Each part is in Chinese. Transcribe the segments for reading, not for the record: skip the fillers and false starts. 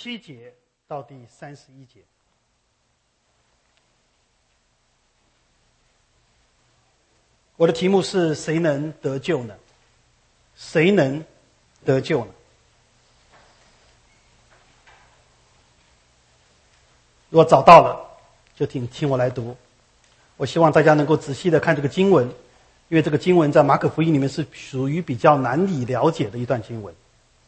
7节到第31节。我的题目是谁能得救呢？谁能得救呢？如果找到了，就听我来读。我希望大家能够仔细的看这个经文，因为这个经文在马可福音里面是属于比较难以了解的一段经文。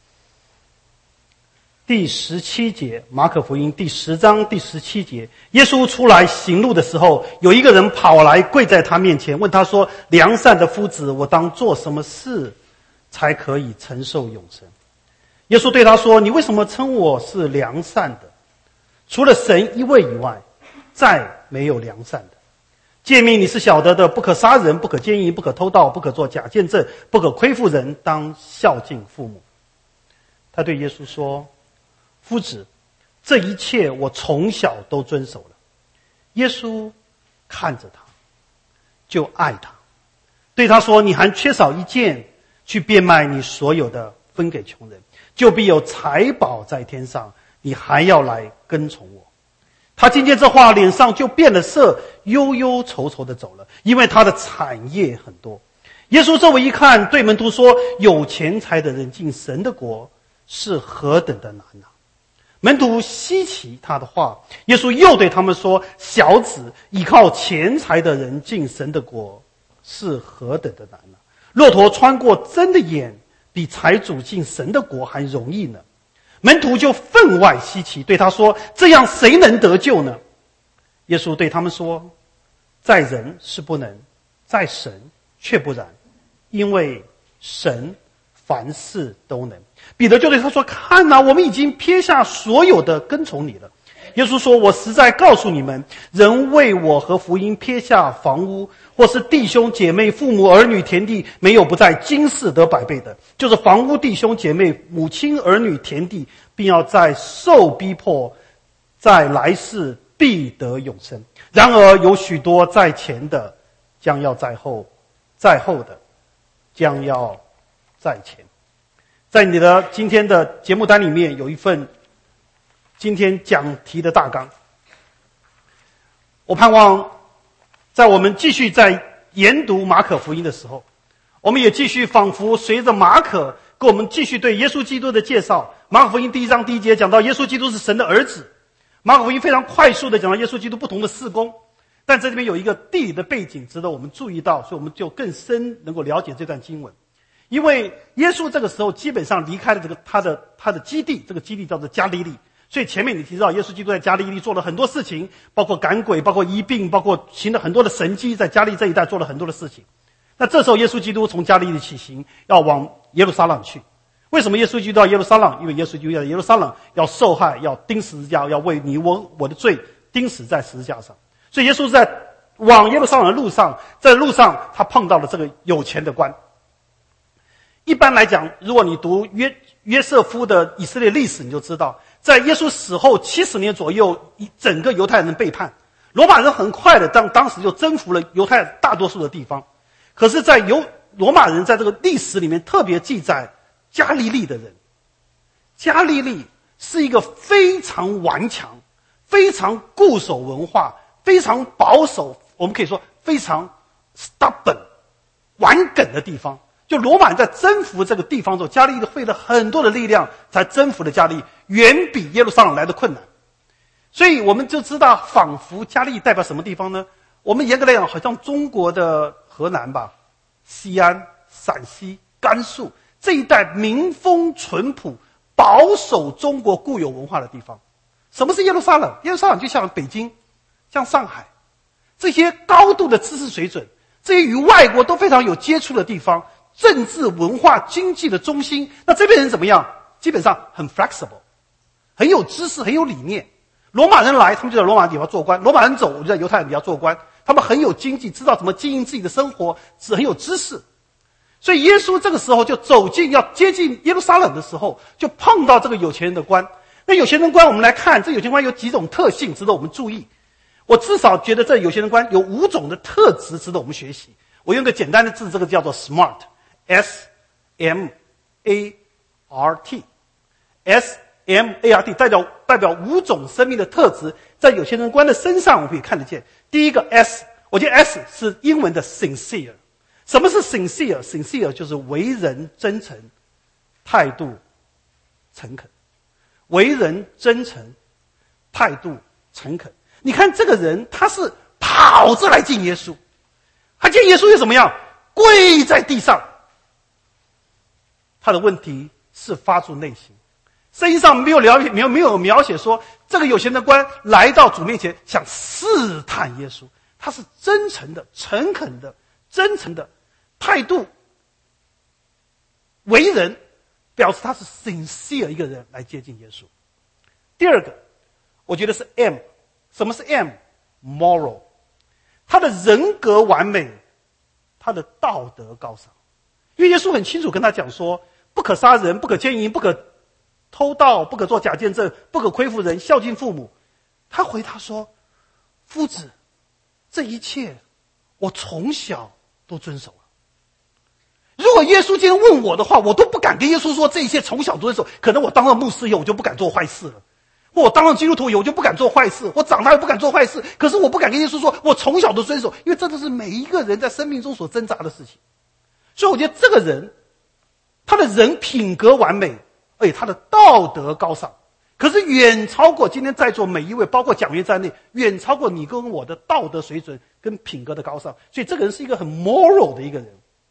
第17节，马可福音第10章第17节，耶稣出来行路的时候，有一个人跑来跪在他面前，问他说：良善的夫子，我当做什么事才可以承受永生？耶稣对他说：你为什么称我是良善的？除了神一位以外，再没有良善的。诫命你是晓得的，不可杀人，不可奸淫，不可偷盗，不可作假见证，不可亏负人，当孝敬父母。他对耶稣说：夫子，这一切我从小都遵守了。耶稣看着他，就爱他，对他说：你还缺少一件，去变卖你所有的，分给穷人，就必有财宝在天上，你还要来跟从我。他听见这话，脸上就变了色，忧忧愁愁的走了，因为他的产业很多。耶稣周围一看，对门徒说：有钱财的人进神的国是何等的难啊！门徒稀奇他的话，耶稣又对他们说：小子，依靠钱财的人进神的国是何等的难啊！骆驼穿过针的眼，比财主进神的国还容易呢。门徒就分外稀奇，对他说：这样谁能得救呢？耶稣对他们说：在人是不能，在神却不然，因为神凡事都能。彼得就对他说：看啊，我们已经撇下所有的跟从你了。耶稣说：我实在告诉你们，人为我和福音撇下房屋，或是弟兄姐妹、父母儿女、田地，没有不在今世得100倍的，就是房屋、弟兄姐妹、母亲儿女、田地，并要在受逼迫，在来世必得永生。然而有许多在前的将要在后，在后的将要在前。在你的今天的节目单里面有一份今天讲题的大纲。我盼望在我们继续在研读马可福音的时候，我们也继续仿佛随着马可给我们继续对耶稣基督的介绍。马可福音第1章第1节讲到耶稣基督是神的儿子，马可福音非常快速的讲到耶稣基督不同的事工，但在这边有一个地理的背景值得我们注意到，所以我们就更深能够了解这段经文。因为耶稣这个时候基本上离开了这个他的基地，这个基地叫做加利利。所以前面你提到耶稣基督在加利利做了很多事情，包括赶鬼，包括医病，包括行了很多的神迹，在加利利这一带做了很多的事情。那这时候耶稣基督从加利利起行，要往耶路撒冷去。为什么耶稣基督到耶路撒冷？因为耶稣基督在耶路撒冷要受害，要钉十字架，要为你我的罪钉死在十字架上。所以耶稣在往耶路撒冷的路上，在路上他碰到了这个有钱的官。一般来讲，如果你读约瑟夫的以色列历史，你就知道在耶稣死后70年左右，整个犹太人背叛，罗马人很快的当时就征服了犹太大多数的地方。可是在罗马人在这个历史里面特别记载加利利的人。加利利是一个非常顽强、非常固守文化、非常保守，我们可以说非常 stubborn 顽梗的地方。就罗马人在征服这个地方之后，加利利费了很多的力量才征服了加利利，远比耶路撒冷来的困难。所以我们就知道，仿佛加利利代表什么地方呢？我们严格来讲，好像中国的河南吧，西安、陕西、甘肃这一带民风淳朴、保守中国固有文化的地方。什么是耶路撒冷？耶路撒冷就像北京，像上海，这些高度的知识水准，这些与外国都非常有接触的地方，政治、文化、经济的中心。那这边人怎么样？基本上很 flexible， 很有知识，很有理念。罗马人来，他们就在罗马地方做官；罗马人走，我就在犹太人底下做官。他们很有经济，知道怎么经营自己的生活，很有知识。所以耶稣这个时候就走进，要接近耶路撒冷的时候，就碰到这个有钱人的官。那有钱人官，我们来看，这有钱人官有几种特性值得我们注意。我至少觉得这有钱人官有5种的特质值得我们学习。我用个简单的字，这个叫做 smart。S-M-A-R-T。S SMART 代表5种生命的特质，在有钱人观的身上我们可以看得见。第一个 S， 我觉得 S 是英文的 sincere。什么是 sincere？sincere 就是为人真诚，态度诚恳。为人真诚，态度诚恳。你看这个人，他是跑着来见耶稣，他见耶稣又怎么样？跪在地上。他的问题是发自内心，圣经上没有描写说这个有钱的官来到主面前想试探耶稣，他是真诚的、诚恳的、真诚的态度为人，表示他是 sincere 一个人来接近耶稣。第二个，我觉得是 M。什么是 M？moral， 他的人格完美，他的道德高尚。因为耶稣很清楚跟他讲说，不可杀人，不可奸淫，不可偷盗，不可做假见证，不可亏负人，孝敬父母。他回答说，夫子，这一切我从小都遵守了。如果耶稣今天问我的话，我都不敢跟耶稣说这一切从小遵守。可能我当了牧师以后，我就不敢做坏事了。我当了基督徒以后，我就不敢做坏事。我长大也不敢做坏事。可是我不敢跟耶稣说，我从小都遵守，因为这都是每一个人在生命中所挣扎的事情。所以我觉得这个人，他的人品格完美，而且他的道德高尚，可是远超过今天在座每一位，包括讲员在内，远超过你跟我的道德水准跟品格的高尚。所以这个人是一个很 moral 的一个人。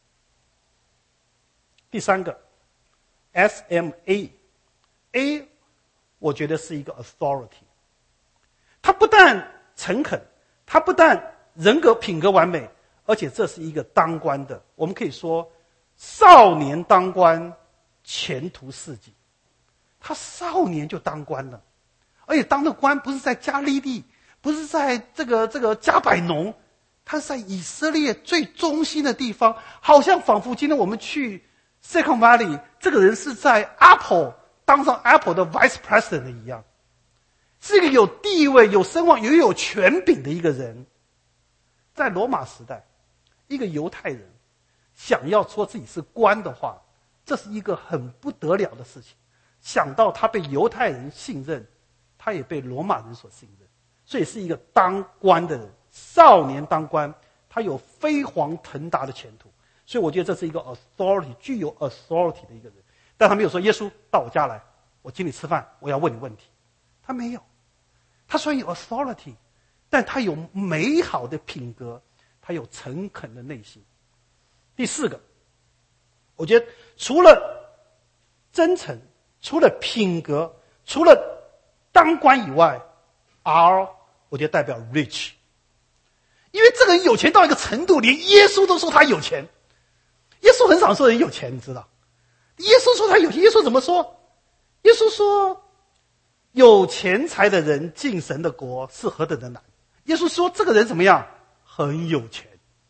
第三个 SMA， A 我觉得是一个 authority。 他不但诚恳，他不但人格品格完美，而且这是一个当官的，我们可以说少年当官，前途似锦。他少年就当官了，而且当的官不是在加利利，不是在这个加百农，他是在以色列最中心的地方，好像仿佛今天我们去 Silicon Valley， 这个人是在 Apple 当上 Apple 的 Vice President 一样，是一个有地位、有声望、也有权柄的一个人。在罗马时代，一个犹太人想要说自己是官的话，这是一个很不得了的事情。想到他被犹太人信任，他也被罗马人所信任，所以是一个当官的人，少年当官，他有飞黄腾达的前途。所以我觉得这是一个 authority， 具有 authority 的一个人。但他没有说，耶稣到我家来，我请你吃饭，我要问你问题。他没有，他虽然有 authority， 但他有美好的品格，他有诚恳的内心。第四个，我觉得除了真诚，除了品格，除了当官以外， R 我觉得代表 rich。 因为这个人有钱到一个程度，连耶稣都说他有钱。耶稣很少说人有钱，你知道，耶稣说他有钱。耶稣怎么说？耶稣说有钱财的人进神的国是何等的难。耶稣说这个人怎么样？很有钱。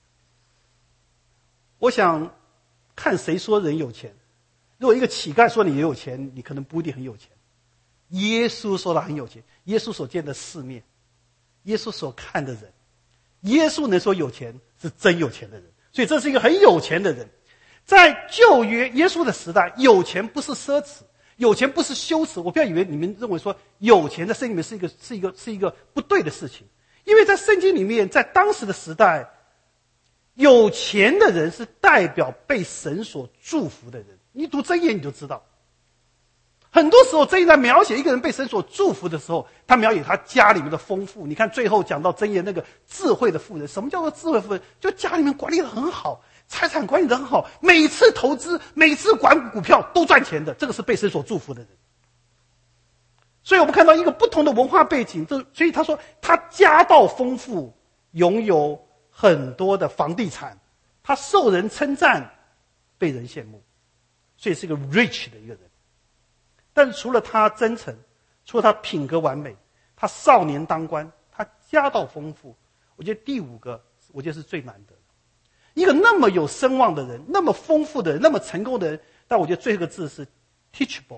我想看谁说人有钱。如果一个乞丐说你也有钱，你可能不一定很有钱。耶稣说他很有钱，耶稣所见的世面，耶稣所看的人，耶稣能说有钱是真有钱的人。所以这是一个很有钱的人。在旧约耶稣的时代，有钱不是奢侈，有钱不是羞耻。我不要以为你们认为说有钱在圣经里面是一个不对的事情。因为在圣经里面，在当时的时代，有钱的人是代表被神所祝福的人。你读箴言你就知道，很多时候箴言在描写一个人被神所祝福的时候，他描写他家里面的丰富。你看最后讲到箴言那个智慧的妇人，什么叫做智慧妇人？就家里面管理得很好，财产管理得很好，每次投资，每次管股票都赚钱的，这个是被神所祝福的人。所以我们看到一个不同的文化背景，所以他说他家道丰富，拥有很多的房地产，他受人称赞，被人羡慕，所以是一个 rich 的一个人。但是除了他真诚，除了他品格完美，他少年当官，他家道丰富，我觉得第五个我觉得是最难得的。一个那么有声望的人，那么丰富的人，那么成功的人，但我觉得最后一个字是 teachable，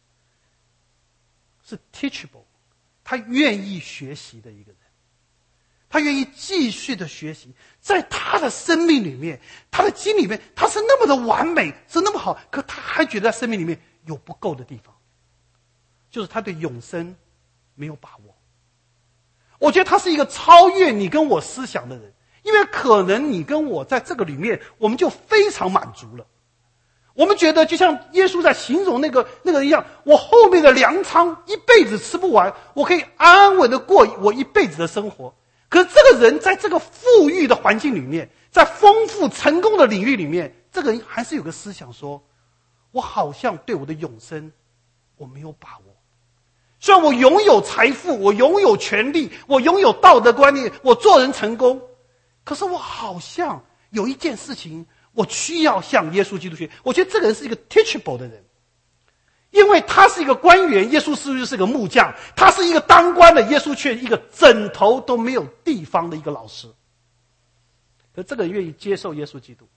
是 teachable， 他愿意学习的一个人，他愿意继续的学习。在他的生命里面，他的经里面，他是那么的完美，是那么好，可他还觉得在生命里面有不够的地方。 就是他对永生没有把握。我觉得他是一个超越你跟我思想的人，因为可能你跟我在这个里面，我们就非常满足了。我们觉得就像耶稣在形容那个人一样，我后面的粮仓一辈子吃不完，我可以安安稳的过我一辈子的生活。可是这个人在这个富裕的环境里面，在丰富成功的领域里面，这个人还是有个思想说，我好像对我的永生我没有把握。虽然我拥有财富，我拥有权利，我拥有道德观念，我做人成功，可是我好像有一件事情我需要向耶稣基督学。我觉得这个人是一个 teachable 的人，因为他是一个官员，耶稣是不是个木匠？他是一个当官的，耶稣却一个枕头都没有地方的一个老师。可这个人愿意接受耶稣基督，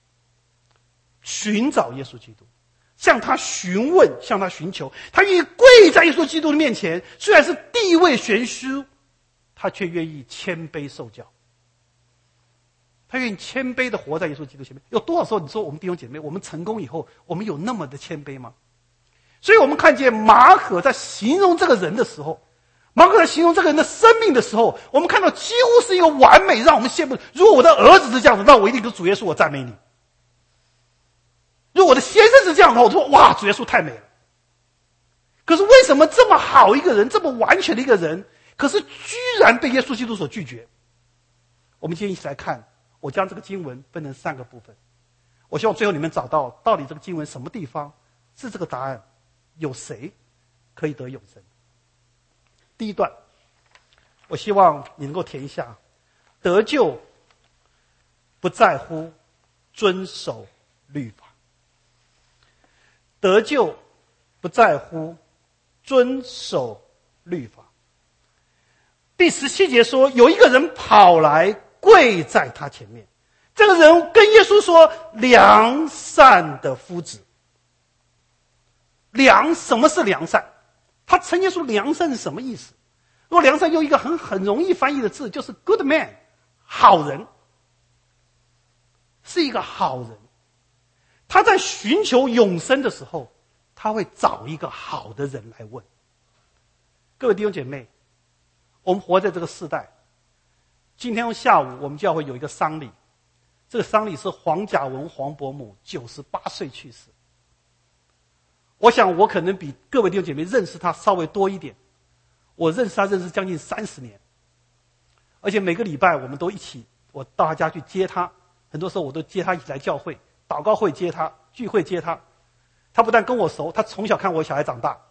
寻找耶稣基督，向他询问，向他寻求，他愿意跪在耶稣基督的面前，虽然是地位悬殊，他却愿意谦卑受教。他愿意谦卑的活在耶稣基督前面。有多少时候你说我们弟兄姐妹，我们成功以后，我们有那么的谦卑吗？所以我们看见马可在形容这个人的时候，马可在形容这个人的生命的时候，我们看到几乎是一个完美，让我们羡慕。如果我的儿子是这样子，那我一定跟主耶稣我赞美你。如果我的先生是这样的话，我说哇，主耶稣太美了。可是为什么这么好一个人，这么完全的一个人，可是居然被耶稣基督所拒绝？我们今天一起来看，我将这个经文分成3个部分。我希望最后你们找到到底这个经文什么地方是这个答案，有谁可以得永生。第一段，我希望你能够填一下，得救不在乎遵守律法。得救不在乎遵守律法。第17节说，有一个人跑来跪在他前面，这个人跟耶稣说，良善的夫子。什么是良善？他称耶稣良善是什么意思？如果良善用一个很容易翻译的字，就是 good man， 好人，是一个好人。他在寻求永生的时候，他会找一个好的人来问。各位弟兄姐妹，我们活在这个世代，今天下午我们教会有一个丧礼，这个丧礼是黄甲文黄伯母98岁去世。我想我可能比各位弟兄姐妹认识他稍微多一点，我认识他认识将近30年，而且每个礼拜我们都一起，我到他家去接他，很多时候我都接他一起来教会，祷告会接他，聚会接他。他不但跟我熟，他从小看我小孩长大。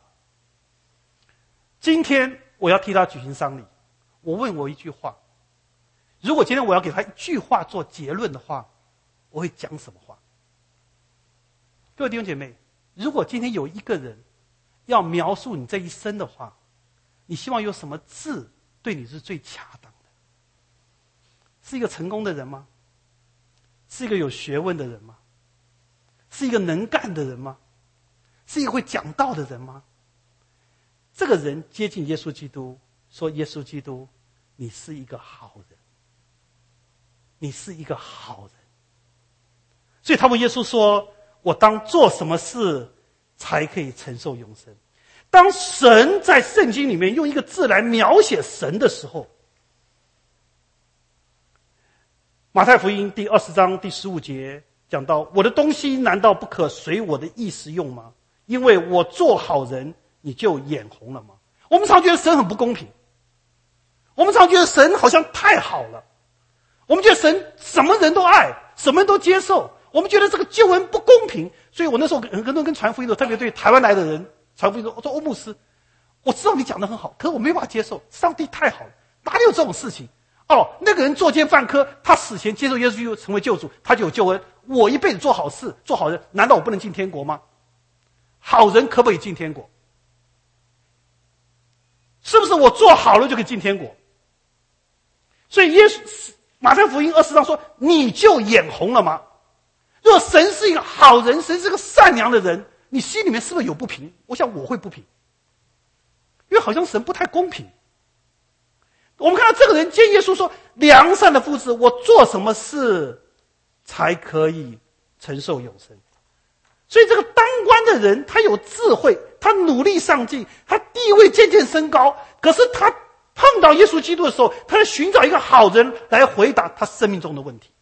今天我要替他举行丧礼，我问我一句话，如果今天我要给他一句话做结论的话，我会讲什么话？各位弟兄姐妹，如果今天有一个人要描述你这一生的话，你希望有什么字对你是最恰当的？是一个成功的人吗？是一个有学问的人吗？是一个能干的人吗？是一个会讲道的人吗？这个人接近耶稣基督，说耶稣基督，你是一个好人，你是一个好人。所以他问耶稣说，我当做什么事才可以承受永生？当神在圣经里面用一个字来描写神的时候，马太福音第20章第15节讲到，我的东西难道不可随我的意思用吗？因为我做好人，你就眼红了吗？我们常觉得神很不公平，我们常觉得神好像太好了，我们觉得神什么人都爱，什么人都接受，我们觉得这个救恩不公平。所以我那时候很多人跟传福音的，特别对台湾来的人传福音说，我说欧牧师，我知道你讲得很好，可是我没办法接受，上帝太好了，哪里有这种事情？那个人作奸犯科，他死前接受耶稣基督成为救主，他就有救恩。我一辈子做好事，做好人，难道我不能进天国吗？好人可不可以进天国？是不是我做好了就可以进天国？所以马太福音20章说，你就眼红了吗？如果神是一个好人，神是个善良的人，你心里面是不是有不平？我想我会不平，因为好像神不太公平。我们看到这个人见耶稣说，良善的夫子，我做什么事才可以承受永生？所以这个当官的人，他有智慧， 他努力上进，他地位渐渐升高。可是他碰到耶稣基督的时候，他在寻找一个好人来回答他生命中的问题。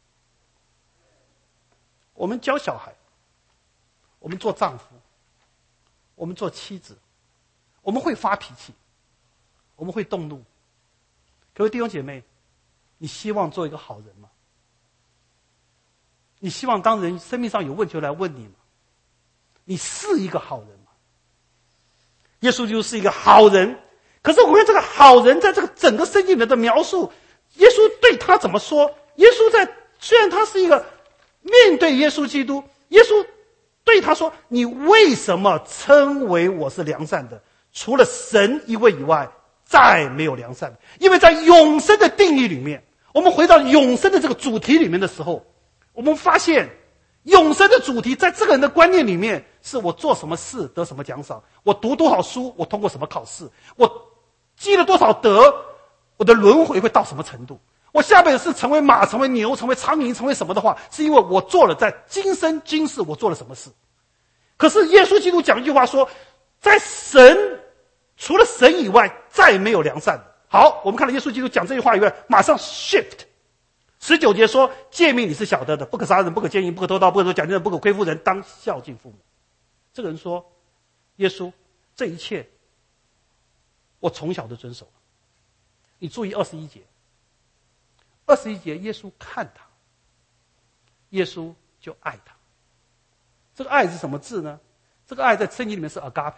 我们教小孩，我们做丈夫，我们做妻子，我们会发脾气，我们会动怒。各位弟兄姐妹，你希望做一个好人吗？你希望当人生命上有问题来问你吗？你是一个好人吗？耶稣就是一个好人，可是我们看这个好人在这个整个圣经里面的描述，耶稣对他怎么说？耶稣虽然他是一个面对耶稣基督，耶稣对他说：“你为什么称为我是良善的？除了神一位以外，再没有良善的。”因为在永生的定义里面，我们回到永生的这个主题里面的时候，我们发现永生的主题在这个人的观念里面，是我做什么事得什么奖赏，我读多少书，我通过什么考试，我积了多少德，我的轮回会到什么程度。我下辈子是成为马，成为牛，成为苍蝇，成为什么的话，是因为我做了在今生今世我做了什么事。可是耶稣基督讲一句话说，在神除了神以外再没有良善的。好，我们看到耶稣基督讲这句话以外，马上 shift。19节说，诫命你是晓得的，不可杀人，不可奸淫，不可偷盗，不可说假见证，不可亏负人，当孝敬父母。这个人说，耶稣，这一切我从小都遵守了。你注意21节，21节耶稣看他，耶稣就爱他。这个爱是什么字呢？这个爱在圣经里面是 agape，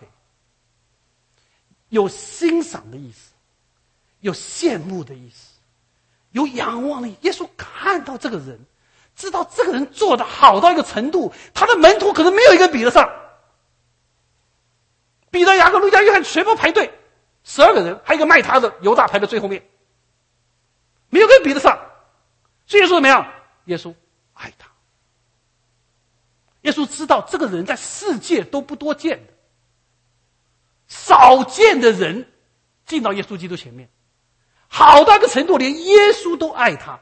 有欣赏的意思，有羡慕的意思，有仰望的意思。耶稣看到这个人，知道这个人做得好到一个程度，他的门徒可能没有一个比得上。彼得、雅各、路加、约翰全部排队，12个人，还有一个卖他的犹大排在最后面，没有人比得上。所以耶稣怎么样？耶稣爱他。耶稣知道这个人在世界都不多见的，少见的人进到耶稣基督前面，好到一个程度，连耶稣都爱他。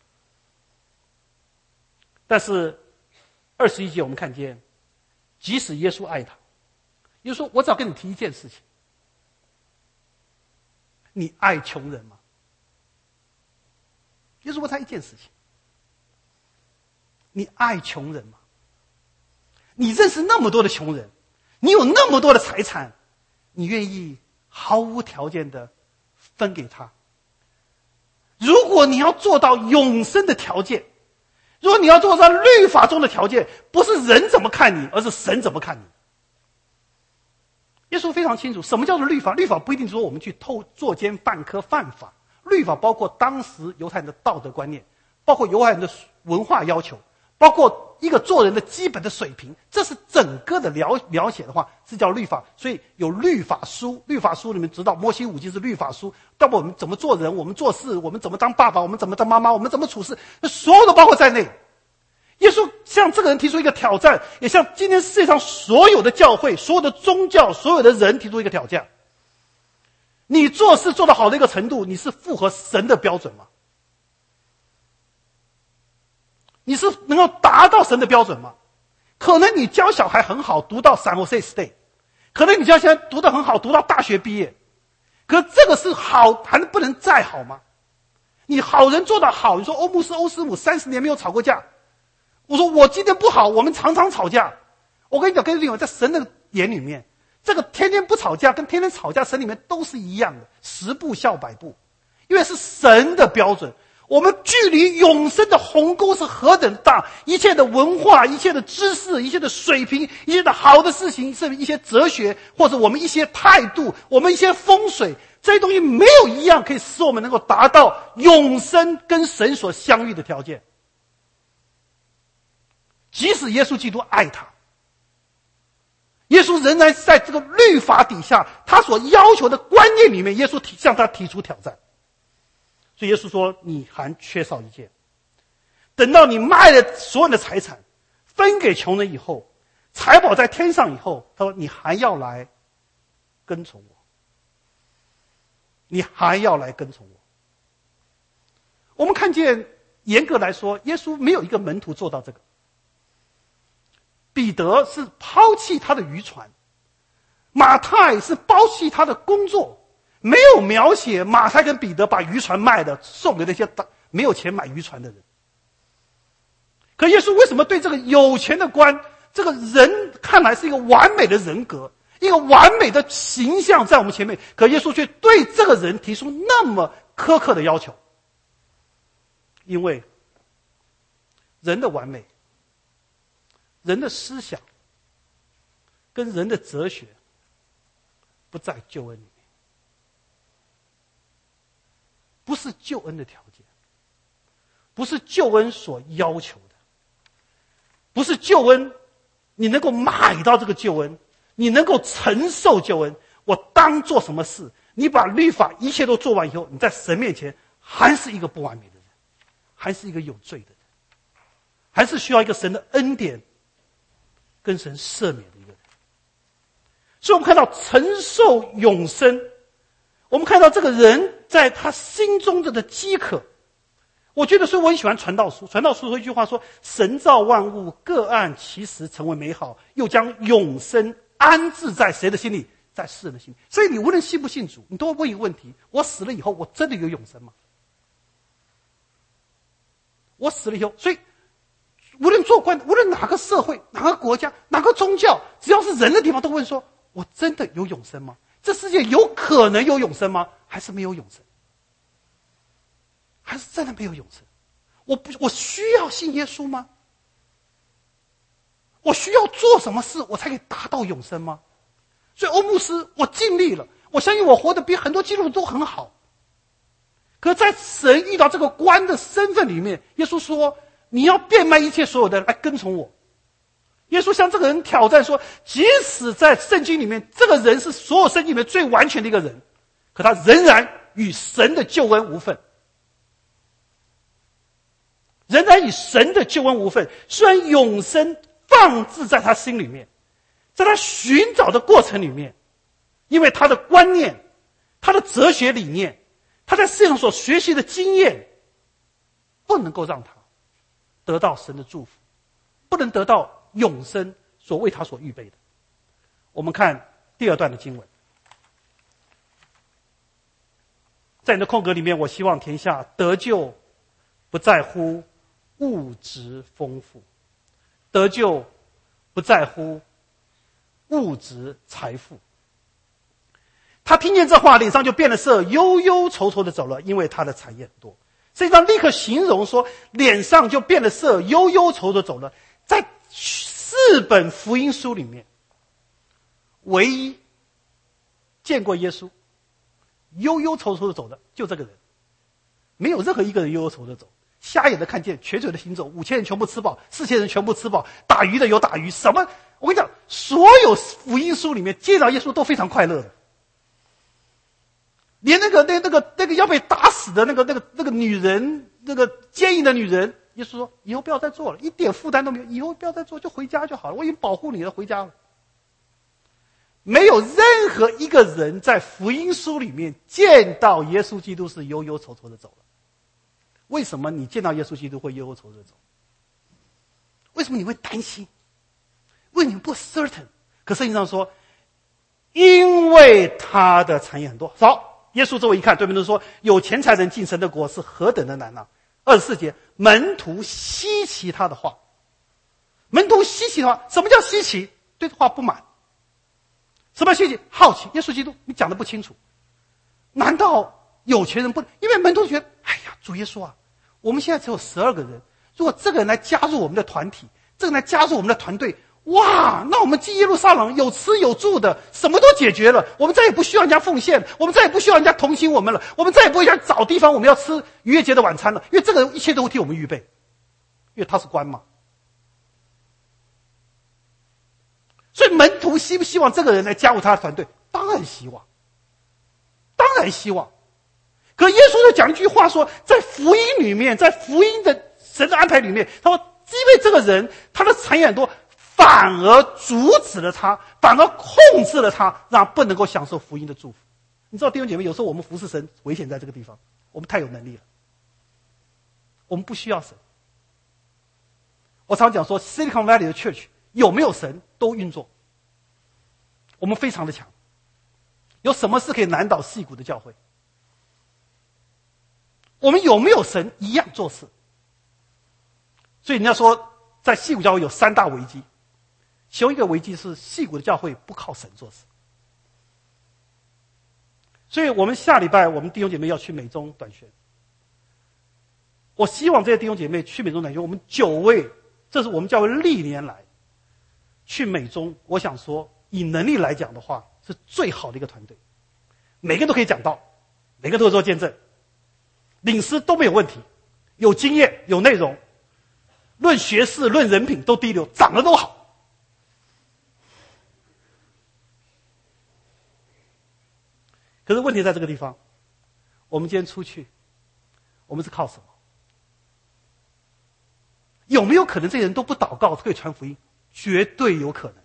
但是21节我们看见，即使耶稣爱他，耶稣说：“我只要跟你提一件事情，你爱穷人吗？”耶稣问他一件事情：“你爱穷人吗？你认识那么多的穷人，你有那么多的财产，你愿意毫无条件的分给他？如果你要做到永生的条件，如果你要做到律法中的条件，不是人怎么看你，而是神怎么看你。”耶稣非常清楚什么叫做律法。律法不一定说我们去作奸犯科犯法，律法包括当时犹太人的道德观念，包括犹太人的文化要求，包括一个做人的基本的水平，这是整个的描写的话是叫律法。所以有律法书，律法书里面知道摩西五经是律法书，包括我们怎么做人，我们做事，我们怎么当爸爸，我们怎么当妈妈，我们怎么处事，所有都包括在内。耶稣向这个人提出一个挑战，也向今天世界上所有的教会、所有的宗教、所有的人提出一个挑战。你做事做得好的一个程度，你是符合神的标准吗？你是能够达到神的标准吗？可能你教小孩很好，读到 San Jose State， 可能你教小孩读得很好，读到大学毕业，可这个是好还不能再好吗？你好人做得好，你说欧牧师、欧师母30年没有吵过架，我说我今天不好，我们常常吵架。我跟你讲，跟你讲，在神的眼里面，这个天天不吵架跟天天吵架，神里面都是一样的，10步笑100步，因为是神的标准。我们距离永生的鸿沟是何等大，一切的文化，一切的知识，一切的水平，一切的好的事情，甚至一些哲学，或者我们一些态度，我们一些风水，这些东西没有一样可以使我们能够达到永生跟神所相遇的条件。即使耶稣基督爱他，耶稣仍然在这个律法底下，他所要求的观念里面，耶稣向他提出挑战。所以耶稣说，你还缺少一件，等到你卖了所有的财产分给穷人以后，财宝在天上以后，他说你还要来跟从我，你还要来跟从我。我们看见严格来说，耶稣没有一个门徒做到这个。彼得是抛弃他的渔船， 马太是抛弃他的工作，没有描写马太跟彼得把渔船卖了，送给那些没有钱买渔船的人。可耶稣为什么对这个有钱的官，这个人看来是一个完美的人格，一个完美的形象在我们前面，可耶稣却对这个人提出那么苛刻的要求？因为人的完美，人的思想跟人的哲学不在救恩里面，不是救恩的条件，不是救恩所要求的，不是救恩你能够买到这个救恩，你能够承受救恩。我当做什么事，你把律法一切都做完以后，你在神面前还是一个不完美的人，还是一个有罪的人，还是需要一个神的恩典跟神赦免的一个人。所以我们看到承受永生，我们看到这个人在他心中的饥渴。我觉得，所以我很喜欢传道书。传道书有一句话说：神造万物，各按其时成为美好，又将永生安置在谁的心里？在世人的心里。所以你无论信不信主，你都会问一个问题：我死了以后，我真的有永生吗？我死了以后，所以无论做官，无论哪个社会、哪个国家、哪个宗教，只要是人的地方，都问说：我真的有永生吗？这世界有可能有永生吗？还是没有永生？还是真的没有永生？我需要信耶稣吗？我需要做什么事我才可以达到永生吗？所以欧牧师，我尽力了，我相信我活得比很多基督徒都很好。可在神遇到这个官的身份里面，耶稣说：你要变卖一切所有的来跟从我。耶稣向这个人挑战说，即使在圣经里面，这个人是所有圣经里面最完全的一个人，可他仍然与神的救恩无份。仍然与神的救恩无份。虽然永生放置在他心里面，在他寻找的过程里面，因为他的观念，他的哲学理念，他在世上所学习的经验，不能够让他得到神的祝福，不能得到永生所为他所预备的。我们看第二段的经文，在你的空格里面，我希望填下：得救不在乎物质丰富，得救不在乎物质财富。他听见这话，脸上就变了色，忧忧愁愁的走了，因为他的产业很多。这张立刻形容说，脸上就变了色，忧忧愁愁的走了。在4本福音书里面，唯一见过耶稣忧忧愁愁的走的就这个人，没有任何一个人忧忧愁愁的走。瞎眼的看见，瘸腿的行走，5000人全部吃饱，4000人全部吃饱，打鱼的有打鱼，什么？我跟你讲，所有福音书里面见到耶稣都非常快乐的，连那个要被打死的那个女人，那个奸淫的女人，耶稣说：以后不要再做了，一点负担都没有，以后不要再做，就回家就好了，我已经保护你了，回家了。没有任何一个人在福音书里面见到耶稣基督是忧忧愁愁的走了。为什么你见到耶稣基督会忧忧愁愁的走？为什么你会担心？为什么不 certain？ 可圣经上说，因为他的产业很多。好，耶稣周围一看，对门徒说：有钱财人进神的国是何等的难啊！24节，门徒稀奇他的话。门徒稀奇的话，什么叫稀奇？对这话不满。什么稀奇？好奇。耶稣基督，你讲得不清楚。难道有钱人不？因为门徒觉得，哎呀，主耶稣啊，我们现在只有12个人，如果这个人来加入我们的团体，这个人来加入我们的团队，哇，那我们进耶路撒冷有吃有住的，什么都解决了，我们再也不需要人家奉献，我们再也不需要人家同情我们了，我们再也不会想找地方我们要吃逾越节的晚餐了，因为这个人一切都会替我们预备，因为他是官嘛。所以门徒希不希望这个人来加入他的团队？当然希望，当然希望。可耶稣就讲一句话说，在福音里面，在福音的神的安排里面，他说，因为这个人他的产业很多，反而阻止了他，反而控制了他，让他不能够享受福音的祝福。你知道弟兄姐妹，有时候我们服侍神危险在这个地方，我们太有能力了，我们不需要神。我常讲说 Silicon Valley 的 church 有没有神都运作， 我们非常的强。有什么事可以难倒矽谷的教会？我们有没有神一样做事？所以人家说，在矽谷教会有3大危机，其中一个危机是矽谷的教会不靠神做事。所以我们下礼拜我们弟兄姐妹要去美中短宣，我希望这些弟兄姐妹去美中短宣，我们9位，这是我们教会历年来去美中，我想说以能力来讲的话是最好的一个团队，每个人都可以讲道，每个人都会做见证，领诗都没有问题，有经验有内容，论学识论人品都第一流，长得都好。可是问题在这个地方，我们今天出去，我们是靠什么？有没有可能这些人都不祷告可以传福音？绝对有可能。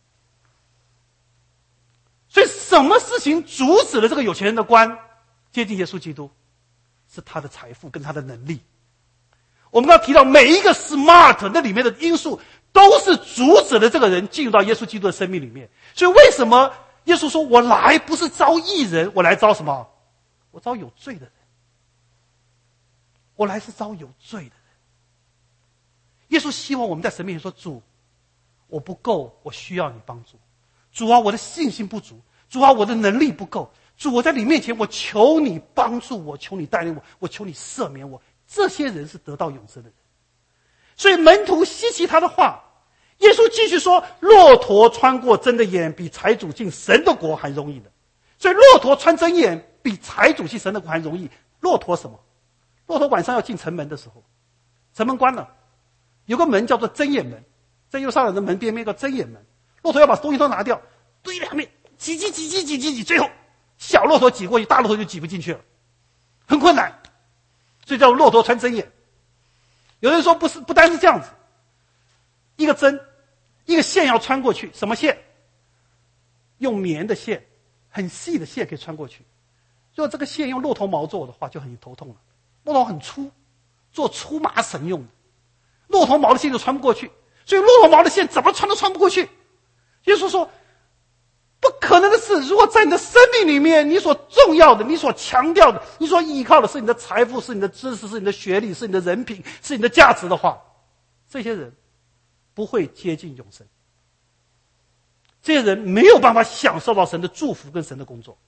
所以什么事情阻止了这个有钱人的官接近耶稣基督？是他的财富跟他的能力。我们刚刚提到每一个 smart 那里面的因素都是阻止了这个人进入到耶稣基督的生命里面。所以为什么耶稣说我来不是招义人，我来招什么？我招有罪的人。我来是招有罪的人。耶稣希望我们在神面前说，主，我不够，我需要你帮助。主啊，我的信心不足。主啊，我的能力不够。主，我在你面前，我求你帮助我，求你带领我，我求你赦免我。这些人是得到永生的人。所以门徒稀奇他的话，耶稣继续说，骆驼穿过针的眼比财主进神的国还容易的。所以骆驼穿针眼比财主进神的国还容易。骆驼什么？骆驼晚上要进城门的时候，城门关了，有个门叫做针眼门，在耶路撒冷的门边叫针眼门。骆驼要把东西都拿掉，堆两面挤，最后小骆驼挤过去，大骆驼就挤不进去了，很困难。所以叫骆驼穿针眼。有人说不单是这样子，一个针，一个线要穿过去，什么线？用棉的线，很细的线可以穿过去。如果这个线用骆驼毛做的话，就很头痛了。骆驼很粗，做粗麻绳用的，骆驼毛的线就穿不过去，所以骆驼毛的线怎么穿都穿不过去。耶稣说，不可能的事，如果在你的生命里面，你所重要的，你所强调的，你所依靠的是你的财富，是你的知识，是你的学历，是你的人品，是你的价值的话，这些人不会接近永生。这些人没有办法享受到神的祝福跟神的工作。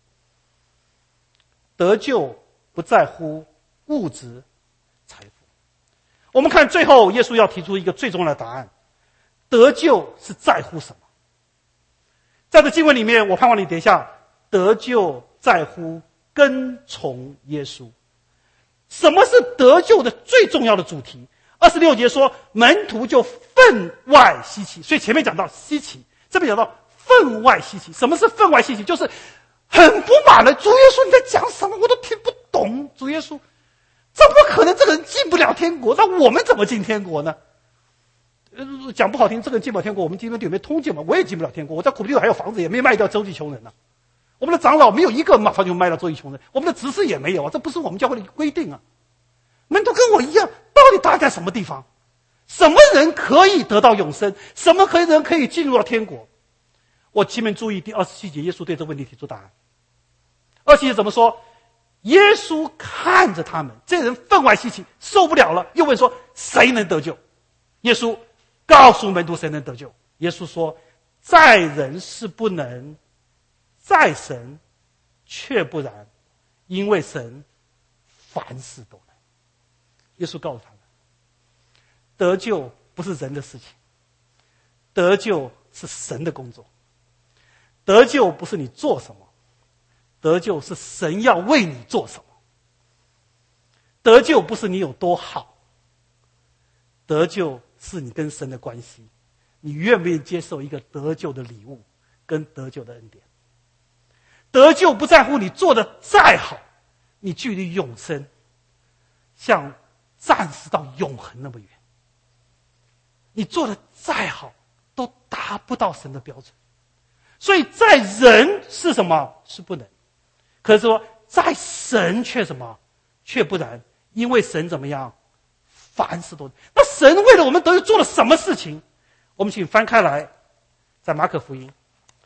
得救不在乎物质财富。我们看最后耶稣要提出一个最重要的答案，得救是在乎什么？在这经文里面，我盼望你等一下，得救在乎跟从耶稣。什么是得救的最重要的主题？26节说，门徒就分外稀奇。所以前面讲到稀奇，这边讲到分外稀奇。什么是分外稀奇？就是很不满了，主耶稣你在讲什么？我都听不懂。主耶稣，这不可能，这个人进不了天国，那我们怎么进天国呢？讲不好听，这个人进不了天国，我们今天有没有通进嘛？我也进不了天国，我在苦地还有房子，也没卖掉周济穷人呢。我们的长老没有一个马上就卖到周济穷人，我们的执事也没有啊，这不是我们教会的规定啊。门徒跟我一样，到底搭在什么地方？什么人可以得到永生？什么人可以进入到天国？我请你们注意第27节，耶稣对这个问题提出答案。27节怎么说？耶稣看着他们，这人分外稀奇，受不了了，又问说：谁能得救？耶稣告诉门徒谁能得救。耶稣说：在人是不能，在神却不然，因为神凡事都能。耶稣告诉他们，得救不是人的事情，得救是神的工作。得救不是你做什么，得救是神要为你做什么。得救不是你有多好，得救是你跟神的关系，你愿不愿意接受一个得救的礼物跟得救的恩典。得救不在乎你做的再好，你距离永生像暂时到永恒那么远，你做的再好都达不到神的标准。所以在人是什么？是不能。可是说在神却什么？却不然，因为神怎么样？凡事都能。那神为了我们得救做了什么事情？我们请翻开来，在马可福音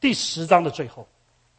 第10章的最后。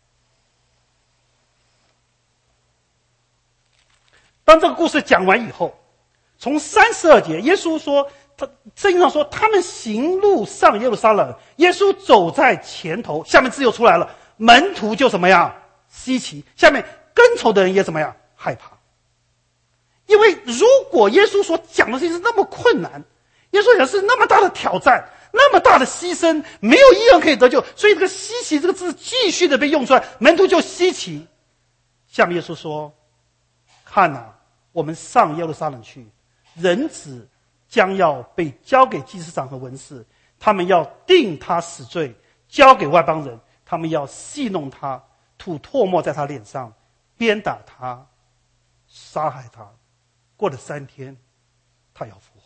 当这个故事讲完以后，从32节，耶稣说，圣经上说，他们行路上耶路撒冷，耶稣走在前头，下面字又出来了，门徒就怎么样？稀奇。下面跟从的人也怎么样？害怕。因为如果耶稣所讲的事情是那么困难，耶稣讲是那么大的挑战，那么大的牺牲，没有一人可以得救，所以这个稀奇这个字继续的被用出来，门徒就稀奇。下面耶稣说，看啊，我们上耶路撒冷去，人子将要被交给祭司长和文士，他们要定他死罪，交给外邦人，他们要戏弄他，吐唾沫在他脸上，鞭打他，杀害他，过了3天他要复活。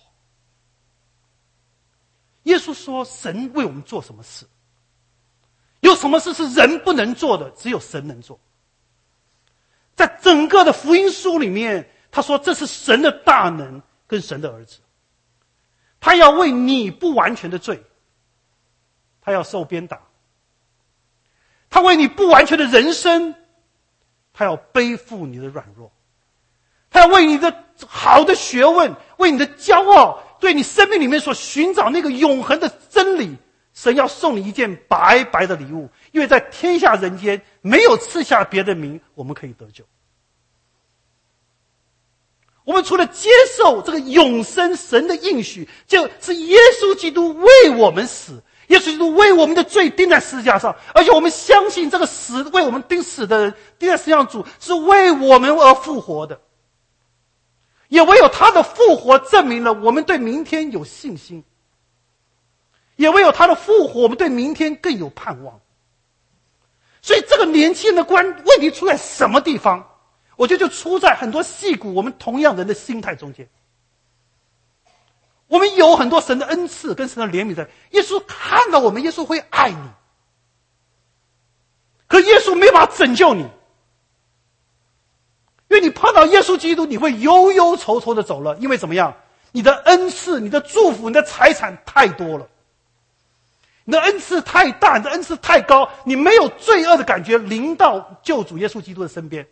耶稣说，神为我们做什么事？有什么事是人不能做的，只有神能做。在整个的福音书里面，他说这是神的大能跟神的儿子，他要为你不完全的罪，他要受鞭打，他为你不完全的人生，他要背负你的软弱，他要为你的好的学问，为你的骄傲，对你生命里面所寻找那个永恒的真理，神要送你一件白白的礼物，因为在天下人间没有赐下别的名我们可以得救。我们除了接受这个永生神的应许，就是耶稣基督为我们死，耶稣基督为我们的罪钉在十字架上，而且我们相信这个死为我们钉死的人，钉在十字架上主是为我们而复活的。也唯有他的复活证明了我们对明天有信心，也唯有他的复活我们对明天更有盼望。所以这个年轻人的问题出在什么地方？我觉得就出在很多矽谷我们同样人的心态中间。我们有很多神的恩赐跟神的怜悯在，耶稣看到我们，耶稣会爱你，可耶稣没办法拯救你，因为你碰到耶稣基督，你会忧忧愁愁的走了。因为怎么样？你的恩赐、你的祝福、你的财产太多了，你的恩赐太大，你的恩赐太高，你没有罪恶的感觉临到救主耶稣基督的身边。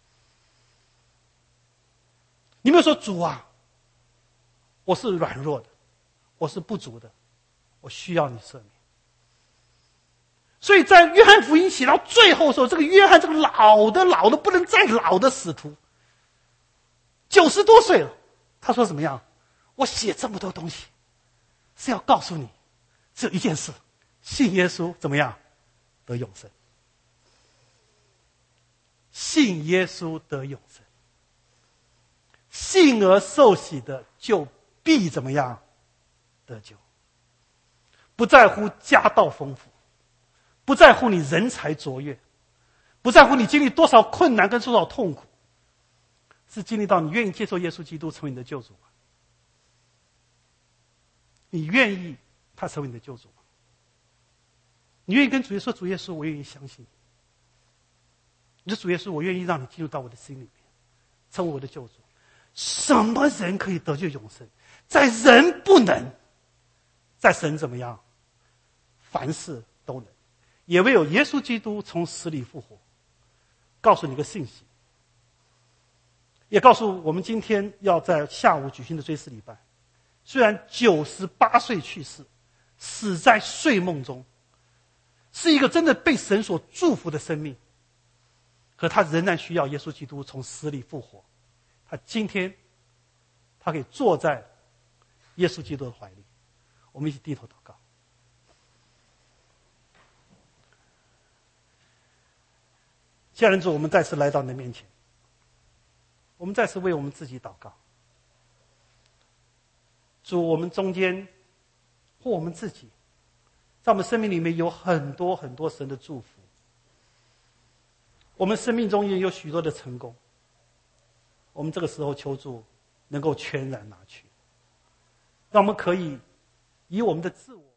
你没有说，主啊，我是软弱的，我是不足的，我需要你赦免。所以在约翰福音写到最后的时候，这个约翰这个老的不能再老的使徒，90多岁了，他说怎么样？我写这么多东西是要告诉你只有一件事，信耶稣怎么样？得永生。信耶稣得永生，信而受洗的就必怎么样？得救。不在乎家道丰富，不在乎你人才卓越，不在乎你经历多少困难跟多少痛苦，是经历到你愿意接受耶稣基督成为你的救主吗？你愿意他成为你的救主吗？你愿意跟主耶稣说，主耶稣，我愿意相信你。你说，主耶稣，我愿意让你进入到我的心里面，成为我的救主。什么人可以得救永生？在人不能，在神怎么样？凡事都能。也唯有耶稣基督从死里复活，告诉你个信息，也告诉我们今天要在下午举行的追思礼拜，虽然98岁去世，死在睡梦中，是一个真的被神所祝福的生命，可他仍然需要耶稣基督从死里复活。他今天他可以坐在耶稣基督的怀里。我们一起低头祷告。亲爱的主，我们再次来到你的面前，我们再次为我们自己祷告。主，我们中间或我们自己，在我们生命里面有很多很多神的祝福，我们生命中也有许多的成功，我们这个时候求主能够全然拿去，让我们可以以我们的自我